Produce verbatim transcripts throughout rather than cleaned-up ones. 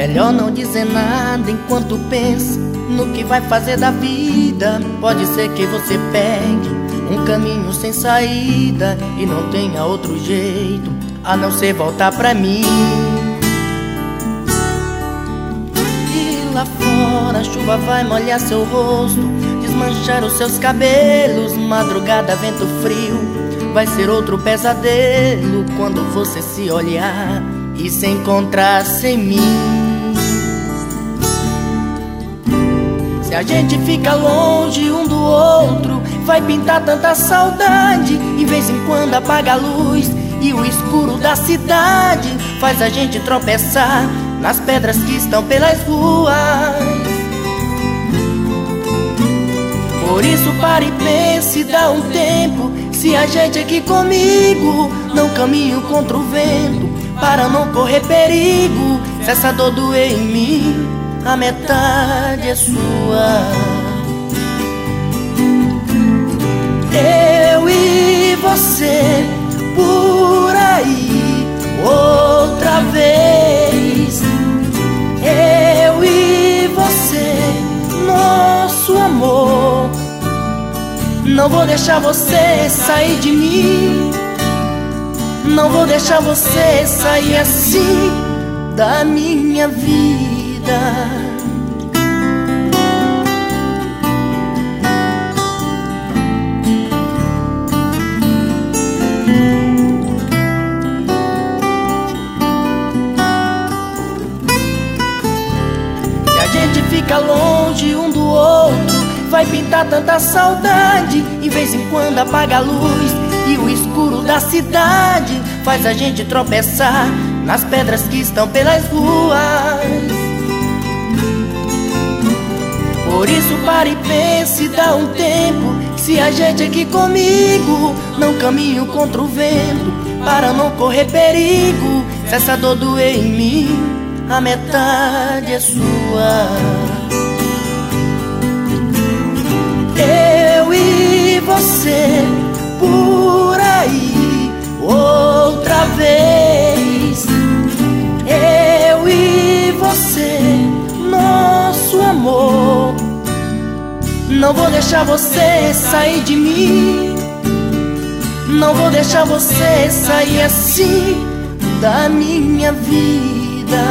Melhor não dizer nada enquanto pensa no que vai fazer da vida. Pode ser que você pegue um caminho sem saída e não tenha outro jeito a não ser voltar pra mim. E lá fora a chuva vai molhar seu rosto, desmanchar os seus cabelos. Madrugada, vento frio, vai ser outro pesadelo quando você se olhar e se encontrar sem mim. Se a gente fica longe um do outro, vai pintar tanta saudade. De vez em quando apaga a luz e o escuro da cidade faz a gente tropeçar nas pedras que estão pelas ruas. Por isso pare e pense, dá um tempo. Se a gente aqui comigo não caminho contra o vento, para não correr perigo. Se essa dor doer em mim, a metade é sua. Eu e você por aí outra vez. Eu e você, nosso amor. Não vou deixar você sair de mim. Não vou deixar você sair assim da minha vida. Se a gente fica longe um do outro, vai pintar tanta saudade. De vez em quando apaga a luz e o escuro da cidade faz a gente tropeçar nas pedras que estão pelas ruas. Por isso pare e pense, dá um tempo. Se a gente aqui comigo não caminho contra o vento, para não correr perigo. Se essa dor doer em mim, a metade é sua. Eu e você por aí outra vez. Eu e você, nosso amor. Não vou deixar você sair de mim. Não vou deixar você sair assim da minha vida.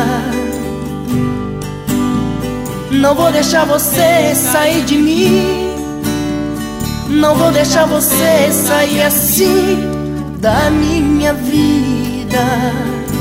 Não vou deixar você sair de mim. Não vou deixar você sair assim da minha vida.